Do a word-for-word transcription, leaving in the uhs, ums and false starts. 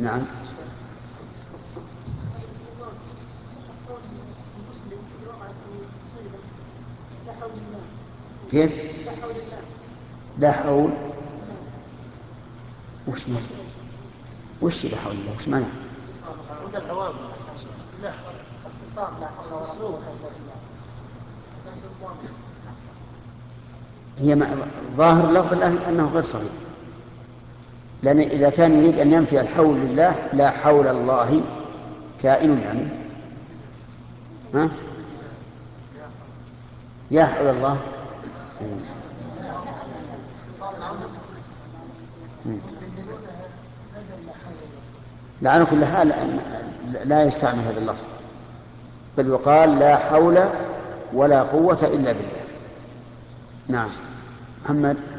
نعم. كيف؟ لا حول. وش معنى؟ وش لا حول الله؟ وش معنى؟ عند العوام لا اختصار لا حول ولا قوة إلا بالله. هي ظاهر اللفظ الآن أنه غير صحيح، لأن إذا كان يريد أن ينفي الحول لله لا حول الله كائن يعني، ها؟ يا حول الله. لا على كل حال لا يستعمل هذا اللفظ، بل يقال لا حول ولا قوة إلا بالله. نعم. محمد.